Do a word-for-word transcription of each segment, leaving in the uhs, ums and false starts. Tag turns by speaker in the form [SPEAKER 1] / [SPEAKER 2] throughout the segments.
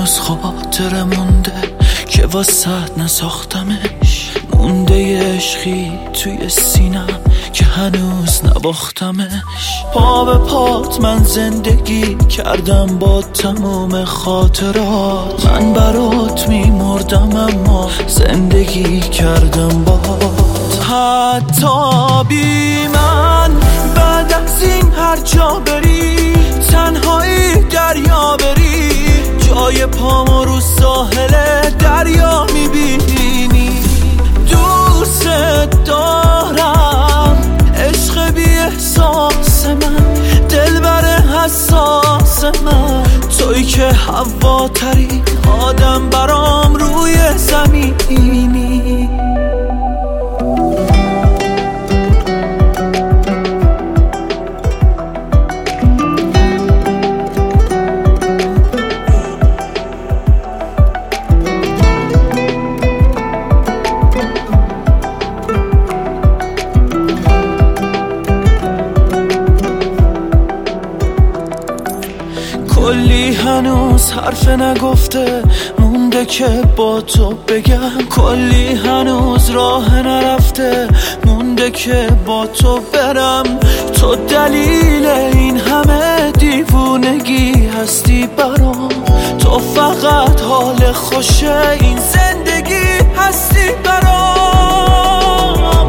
[SPEAKER 1] هنوز خاطر مونده که واسط نساختمش، مونده یه عشقی توی سینم که هنوز نباختمش. پا به پات من زندگی کردم با تموم خاطرات، من برات میمردم اما زندگی کردم باهات. حتی بی من بعد از این هر جا بری، تنهایی دریا بری، جای پامو رو ساحل دریا میبینی. دوست دارم عشق بی احساس من، دلبر حساس من، توی که هواترین آدم برام روی زمینی. کلی هنوز حرف نگفته مونده که با تو بگم، کلی هنوز راه نرفته مونده که با تو برم. تو دلیل این همه دیوونگی هستی برام، تو فقط حال خوشه این زندگی هستی برام.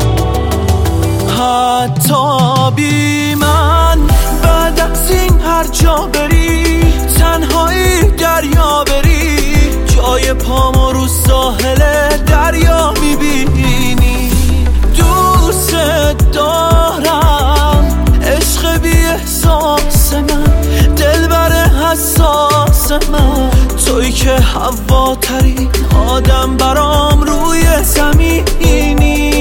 [SPEAKER 1] حتی بی من بعد از این هر جا بری، تنهایی دریا بری، جای پامو رو ساحل دریا میبینی. دوست دارم عشق بی احساس من، دلبر حساس من، توی که هواترین آدم برام روی زمینی.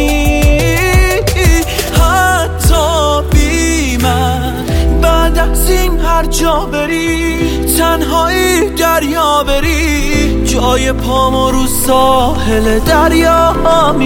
[SPEAKER 1] حتی بی من بعد از این هر جا بری، تنهایی دریا بری، جای پامو رو ساحل دریا